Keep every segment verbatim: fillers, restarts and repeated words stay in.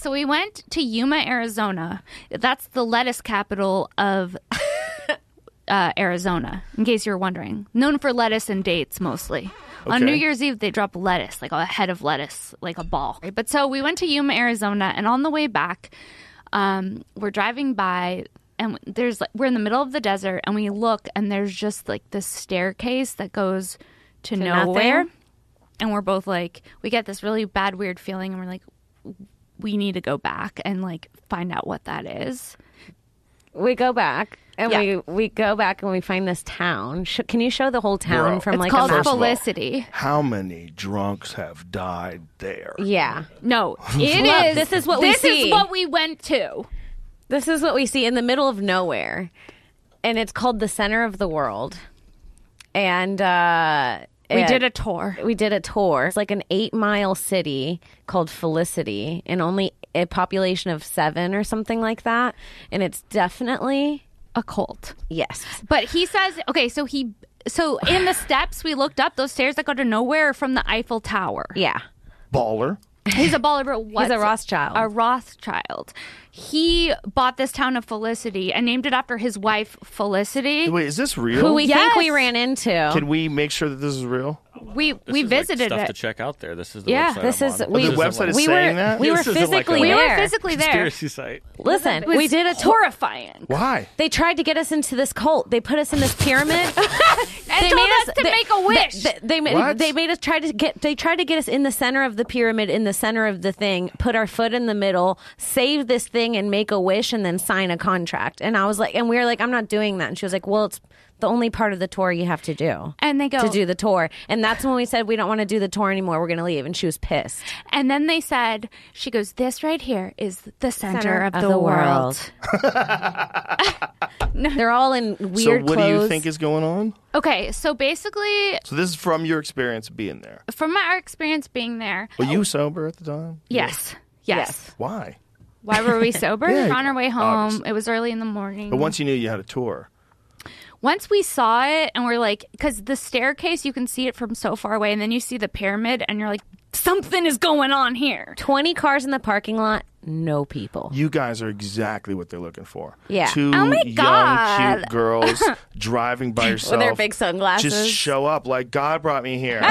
So we went to Yuma, Arizona. That's the lettuce capital of uh, Arizona, in case you're wondering. Known for lettuce and dates, mostly. Okay. On New Year's Eve, they drop lettuce, like a head of lettuce, like a ball. But so we went to Yuma, Arizona, and on the way back, um, we're driving by, and there's like, we're in the middle of the desert, and we look, and there's just like this staircase that goes to, to nowhere. Nothing. And we're both like, we get this really bad, weird feeling, and we're like, we need to go back and like find out what that is. We go back. And yeah. we, we go back and we find this town. Sh- can you show the whole town Bro, from it's like called a map? Felicity. All, how many drunks have died there? Yeah. No, it Look, is. This is what this we see. This is what we went to. This is what we see in the middle of nowhere. And it's called the Center of the World. And uh, we it, did a tour. We did a tour. It's like an eight mile city called Felicity and only a population of seven or something like that. And it's definitely a cult. Yes. But he says, okay, so he, so in the steps we looked up, those stairs that go to nowhere are from the Eiffel Tower. Yeah. Baller. He's a baller, but what's He's a Rothschild. A Rothschild. He bought this town of Felicity and named it after his wife, Felicity. Wait, is this real? Who we yes. think we ran into. Can we make sure that this is real? We This we is visited like stuff it. to check out there. This is the Yeah, website this I'm is- on. we- Oh, the This website isn't is we saying were, that? we were This isn't like a- physically we there. were physically there. conspiracy site. Listen, It was we did a tour. horrifying. Why? They tried to get us into this cult. They put us in this pyramid. And they told made us to they- make a wish. They, they, made, What? they made us try to get. They tried to get us in the center of the pyramid, in the center of the thing. Put our foot in the middle, save this thing, and make a wish, and then sign a contract. And I was like, and we were like, I'm not doing that. And she was like, well, it's the only part of the tour you have to do. And they go to do the tour. And that's when we said we don't want to do the tour anymore. We're going to leave. And she was pissed. And then they said, she goes, this right here is the center, Center of, of the, the world. They're all in So weird what clothes. do you think is going on? Okay, so basically, So this is from your experience being there. from our experience being there, Were you sober at the time? yes, yes. Yes. Why? Why were we sober? Yeah, On our way home. obviously. It was early in the morning. But once you knew you had a tour. Once we saw it and we're like, because the staircase, you can see it from so far away, and then you see the pyramid and you're like, something is going on here. twenty cars in the parking lot, no people. You guys are exactly what they're looking for. Yeah. Two Oh my young, God. cute girls driving by yourself. With their big sunglasses. Just show up like God brought me here.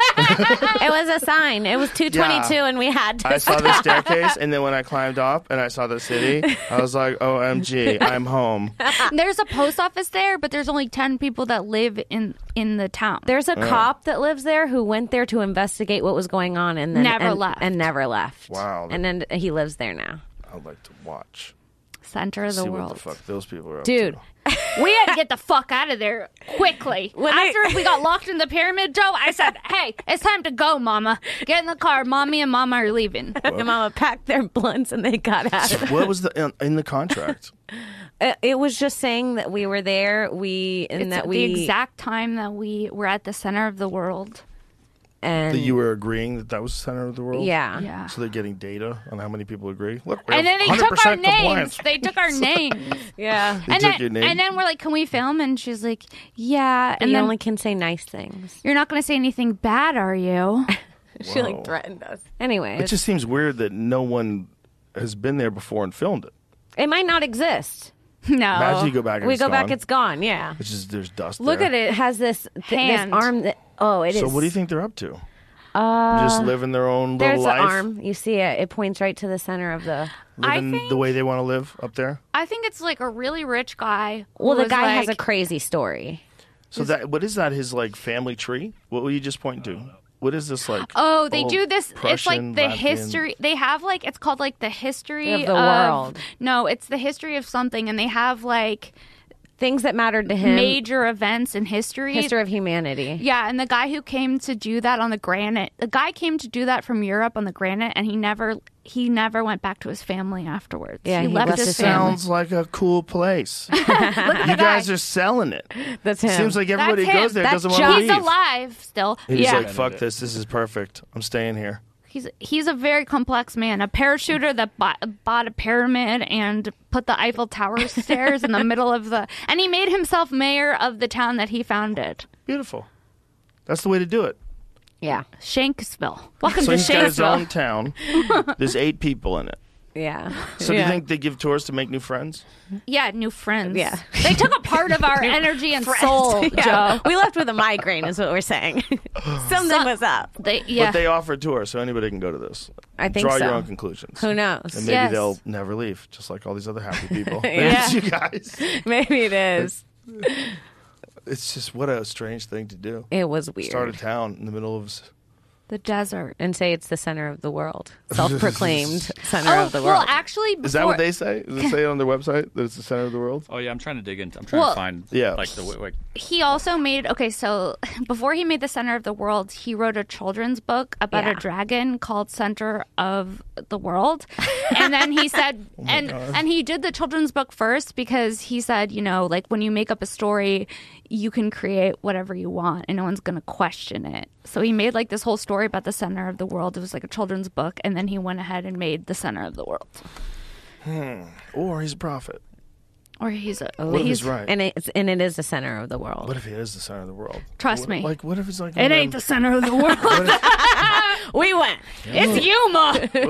It was a sign. It was two twenty-two, Yeah. and we had to I saw the staircase, and then when I climbed up and I saw the city, I was like, O M G, I'm home. There's a post office there, but there's only ten people that live in, in the town. There's a cop that lives there who went there to investigate what was going on and then Never and, left. and never left. Wow. And then he lives there now. I'd like to watch. Center of the See world. what the fuck those people are up Dude, to. We had to get the fuck out of there quickly. After we got locked in the pyramid, Joe, I said, hey, it's time to go, Mama. Get in the car. Mommy and Mama are leaving. and Mama packed their blunts and they got out of What was the in, in the contract? it. It was just saying that we were there. We and It's that the we exact time that we were at the center of the world. and That you were agreeing that that was the center of the world? yeah. Yeah. So they're getting data on how many people agree? Look, we And have then they took our one hundred percent names. compliance. They took our names. Yeah. They and, took then, your name? and then we're like, can we film? And she's like, yeah. And And you then only can say nice things. you're not going to say anything bad, are you? She Whoa. like threatened us. Anyway, It just seems weird that no one has been there before and filmed it. it might not exist. No. Imagine you go back and we it's go back, gone. it's gone. Yeah. It's just there's dust Look there. at it. It has this th- this Hand. arm that oh it is. So what do you think they're up to? Just living their own There's little an life? arm. You see it. It points right to the center of the. I Living think- the way they want to live up there? I think it's like a really rich guy. who Well, the was guy has a like- crazy story. So that what is that? His like family tree? What were you just pointing to? What is this like? Oh, they old do this. It's Prussian, like the Latvian- history. They have like it's called like the history Of the world. No, it's the history of something, and they have like Things that mattered to him. major events in history. History of humanity. Yeah, and the guy who came to do that on the granite, the guy came to do that from Europe on the granite, and he never he never went back to his family afterwards. Yeah, he, he left left his his family. Sounds like a cool place. Look at You the guys guy. are selling it. That's him. Seems like everybody That's him. goes there That's doesn't want John. to He's leave. alive still. He's yeah, like, fuck this. This is perfect. I'm staying here. he's he's a very complex man. A parachuter that bought, bought a pyramid and put the Eiffel Tower stairs in the middle of the, and he made himself mayor of the town that he founded, Beautiful. That's the way to do it. yeah. Shanksville. Welcome So to he's got his own Shanksville. town. There's eight people in it. Yeah. So do yeah. you think they give tours to make new friends? Yeah, new friends. Yeah. They took a part of our energy and soul, Yeah. Joe. We left with a migraine, is what we're saying. Something So- was up. They, yeah. But they offer a tour, so anybody can go to this. I think Draw so. your own conclusions. Who knows? And maybe Yes. they'll never leave, just like all these other happy people. Maybe Yeah. it's you guys. Maybe it is. It's just what a strange thing to do. It was weird. Start a town in the middle of... the desert. And say it's the center of the world. Self-proclaimed center Oh, of the well, world. actually, before, Is that what they say? Does it say it on their website that it's the center of the world? Oh yeah, I'm trying to dig into. I'm trying Well, to find yeah. like the like. he also made okay so before he made the center of the world, he wrote a children's book about Yeah. a dragon called Center of the World. And then he said and and he did the children's book first because he said, you know, like when you make up a story, you can create whatever you want and no one's going to question it. So he made like this whole story about the center of the world. It was like a children's book, and then he went ahead and made the center of the world. Or he's a prophet. Or he's a What if he's he's right? and it's and it is the center of the world. What if he is the center of the world? Trust What- me. Like, what if it's like... it ain't the center of the world. We went. It's you, Ma.